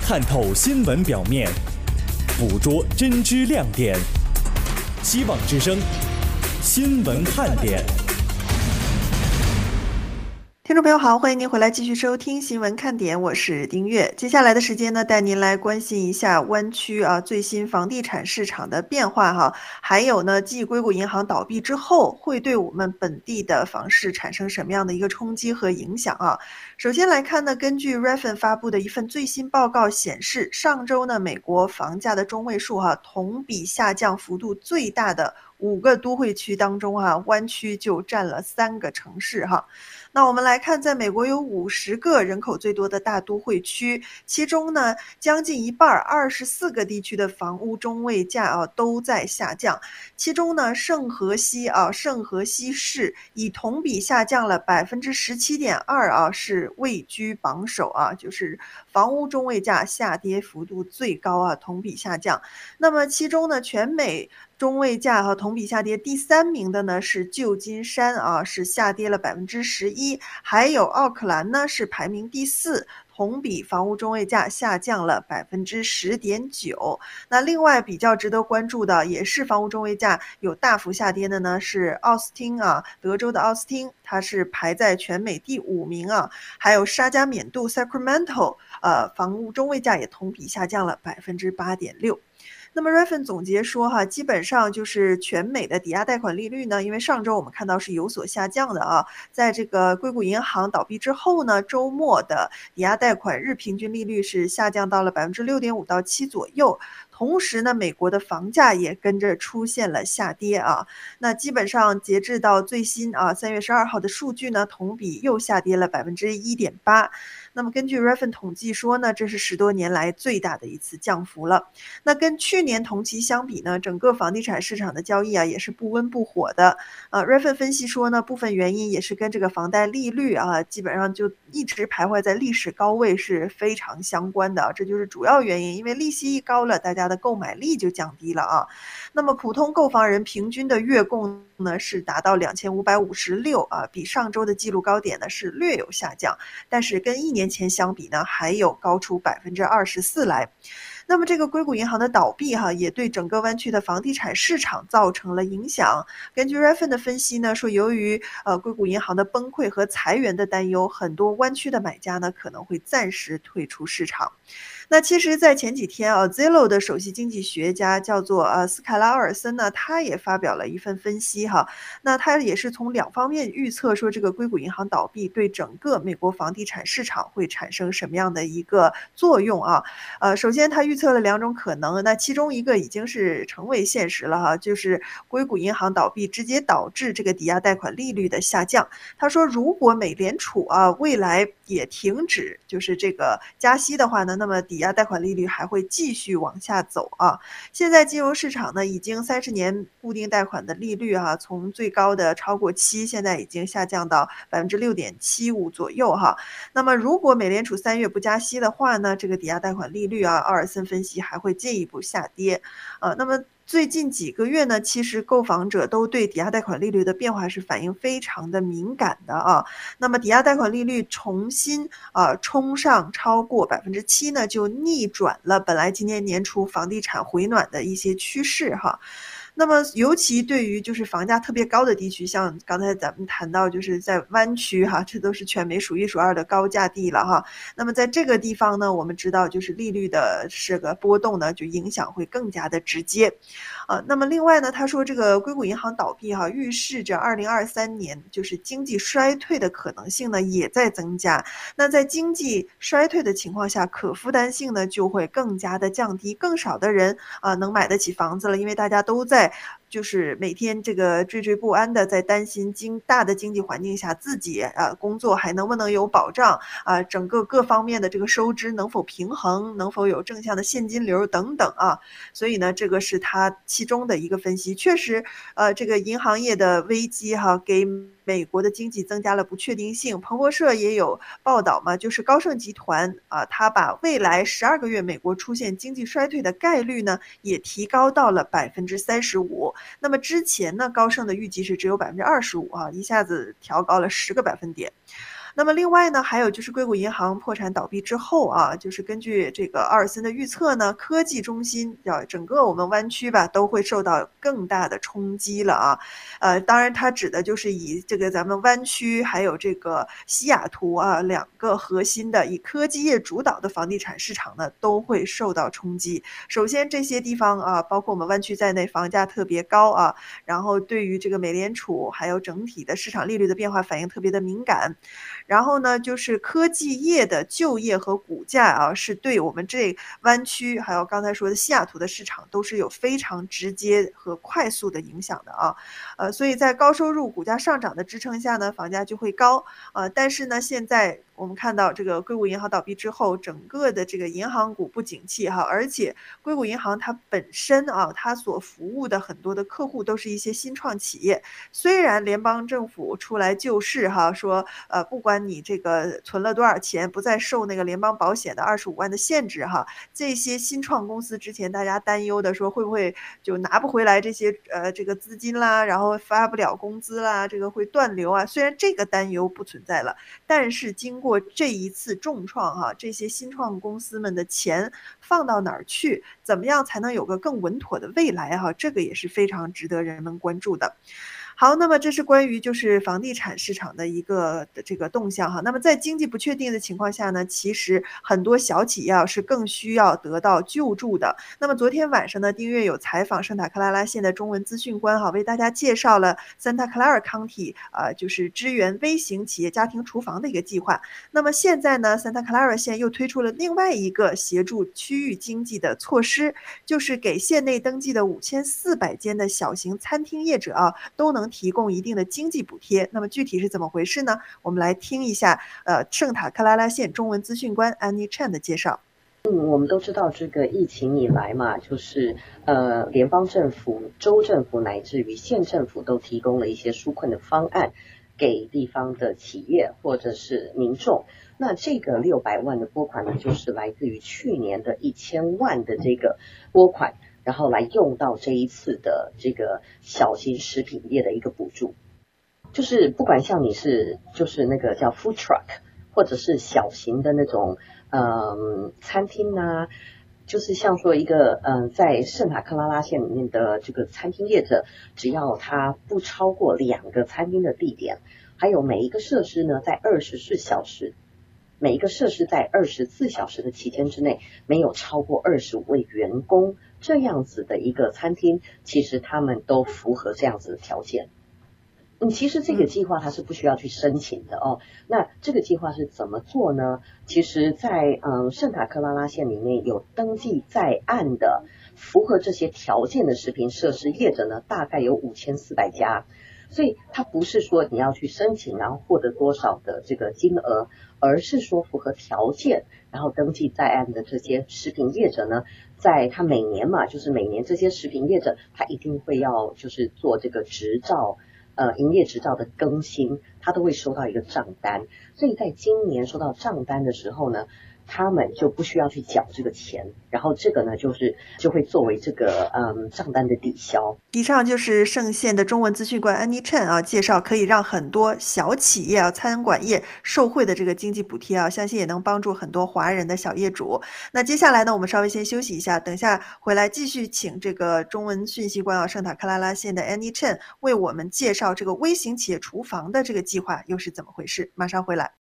看透新闻表面，捕捉真知亮点。希望之声新闻看点。 听众朋友好，欢迎您回来继续收听新闻看点，我是丁月。接下来的时间呢，带您来关心一下湾区最新房地产市场的变化哈，还有呢，继硅谷银行倒闭之后，会对我们本地的房市产生什么样的一个冲击和影响啊？首先来看呢，根据 Redfin 发布的一份最新报告显示，上周呢，美国房价的中位数同比下降幅度最大的5个都会区当中湾区就占了3个城市哈。那我们来看，在美国有50个人口最多的大都会区，其中呢，将近一半24个地区的房屋中位价都在下降。其中呢，圣荷西市以同比下降了17.2%是位居榜首就是房屋中位价下跌幅度最高同比下降。那么其中呢，全美中位价同比下跌第3名的呢是旧金山是下跌了11%，还有奥克兰呢是排名第4，同比房屋中位价下降了10.9%。那另外比较值得关注的也是房屋中位价有大幅下跌的呢是奥斯汀德州的奥斯汀，它是排在全美第5名还有沙加缅度 Sacramento 房屋中位价也同比下降了8.6%。那么 Redfin 总结说基本上就是全美的抵押贷款利率呢，因为上周我们看到是有所下降的在这个硅谷银行倒闭之后呢，周末的抵押贷款日平均利率是下降到了6.5%到7%左右。同时呢，美国的房价也跟着出现了下跌那基本上截至到最新3月12号的数据呢，同比又下跌了1.8%。那么根据 Redfin 统计说呢，这是10多年来最大的一次降幅了。那跟去年同期相比呢，整个房地产市场的交易也是不温不火的。Redfin 分析说呢，部分原因也是跟这个房贷利率基本上就一直徘徊在历史高位是非常相关的这就是主要原因。因为利息一高了，大家的购买力就降低了那么普通购房人平均的月供呢是达到2556比上周的记录高点呢是略有下降，但是跟1年前相比呢，还有高出24%来。那么这个硅谷银行的倒闭也对整个湾区的房地产市场造成了影响。根据 Redfin 的分析呢，说由于硅谷银行的崩溃和裁员的担忧，很多湾区的买家呢可能会暂时退出市场。那其实在前几天Zillow 的首席经济学家叫做斯凯拉尔森呢，他也发表了一份分析那他也是从2方面预测说这个硅谷银行倒闭对整个美国房地产市场会产生什么样的一个作用首先他预测了2种可能，那其中一个已经是成为现实了就是硅谷银行倒闭直接导致这个抵押贷款利率的下降。他说如果美联储未来也停止就是这个加息的话呢，那么抵押贷款利率还会继续往下走现在金融市场呢已经30年固定贷款的利率从最高的超过7，现在已经下降到6.75%左右那么如果美联储3月不加息的话呢，这个抵押贷款利率奥尔森分析还会进一步下跌那么最近几个月呢，其实购房者都对抵押贷款利率的变化是反应非常的敏感的那么抵押贷款利率重新冲上超过7%呢，就逆转了本来今年年初房地产回暖的一些趋势那么尤其对于就是房价特别高的地区，像刚才咱们谈到就是在湾区这都是全美数1数2的高价地了那么在这个地方呢，我们知道就是利率的这个波动呢，就影响会更加的直接那么另外呢，他说这个硅谷银行倒闭预示着2023年就是经济衰退的可能性呢也在增加。那在经济衰退的情况下，可负担性呢就会更加的降低，更少的人能买得起房子了，因为大家都在就是每天这个惴惴不安的在担心大的经济环境下自己工作还能不能有保障整个各方面的这个收支能否平衡，能否有正向的现金流等等所以呢，这个是他其中的一个分析。确实这个银行业的危机给美国的经济增加了不确定性。彭博社也有报道嘛，就是高盛集团他把未来12个月美国出现经济衰退的概率呢也提高到了35%。那么之前呢，高盛的预计是只有25%一下子调高了10个百分点。 那么另外呢，还有就是硅谷银行破产倒闭之后啊，就是根据这个奥尔森的预测呢，科技中心整个我们湾区吧都会受到更大的冲击了啊。当然它指的就是以这个咱们湾区还有这个西雅图啊两个核心的以科技业主导的房地产市场呢都会受到冲击。首先这些地方啊，包括我们湾区在内，房价特别高啊，然后对于这个美联储还有整体的市场利率的变化反应特别的敏感。然后呢，就是科技业的就业和股价啊，是对我们这湾区还有刚才说的西雅图的市场都是有非常直接和快速的影响的啊。所以在高收入、股价上涨的支撑下呢，房价就会高。但是呢，现在我们看到这个硅谷银行倒闭之后，整个的这个银行股不景气哈，而且硅谷银行它本身啊，它所服务的很多的客户都是一些新创企业。虽然联邦政府出来救市哈，说不管你这个存了多少钱，不再受那个联邦保险的25万的限制哈，这些新创公司之前大家担忧的说会不会就拿不回来这些这个资金啦，然后发不了工资啦，这个会断流啊。虽然这个担忧不存在了，但是经过这一次重创哈，这些新创公司们的钱放到哪儿去？怎么样才能有个更稳妥的未来哈？这个也是非常值得人们关注的。好，那么这是关于就是房地产市场的一个这个动向哈。那么在经济不确定的情况下呢，其实很多小企业是更需要得到救助的。那么昨天晚上呢，丁月有采访圣塔克拉拉县的中文资讯官哈，为大家介绍了 Santa Clara County 就是支援微型企业家庭厨房的一个计划。那么现在呢，Santa Clara 县又推出了另外一个协助区域经济的措施，就是给县内登记的5400间的小型餐厅业者啊，都能提供一定的经济补贴。那么具体是怎么回事呢？我们来听一下圣塔克拉拉县中文资讯官 Annie Chan 的介绍。 我们都知道这个疫情以来嘛，就是联邦政府、州政府乃至于县政府都提供了一些纾困的方案给地方的企业或者是民众。那这个600万的拨款呢，就是来自于去年的1000万的这个拨款，然后来用到这一次的这个小型食品业的一个补助。就是不管像你是就是那个叫 food truck， 或者是小型的那种餐厅啊，就是像说一个在圣塔克拉拉县里面的这个餐厅业者，只要他不超过2个餐厅的地点，还有每一个设施呢在24小时的期间之内没有超过25位员工，这样子的一个餐厅，其实他们都符合这样子的条件。其实这个计划它是不需要去申请的哦。那这个计划是怎么做呢？其实在圣塔克拉拉县里面有登记在案的符合这些条件的食品设施业者呢，大概有5400家。所以它不是说你要去申请然后获得多少的这个金额，而是说符合条件然后登记在案的这些食品业者呢，在他每年嘛，就是每年这些食品业者他一定会要就是做这个执照营业执照的更新，他都会收到一个账单。所以在今年收到账单的时候呢，他们就不需要去缴这个钱，然后这个呢就会作为这个账单的抵销。 以上就是圣县的中文资讯官 Annie Chan 啊介绍可以让很多小企业啊餐馆业受惠的这个经济补贴啊，相信也能帮助很多华人的小业主。那接下来呢，我们稍微先休息一下，等下回来继续请这个中文讯息官啊圣塔克拉拉县的 Annie Chan 为我们介绍这个微型企业厨房的这个计划又是怎么回事。马上回来。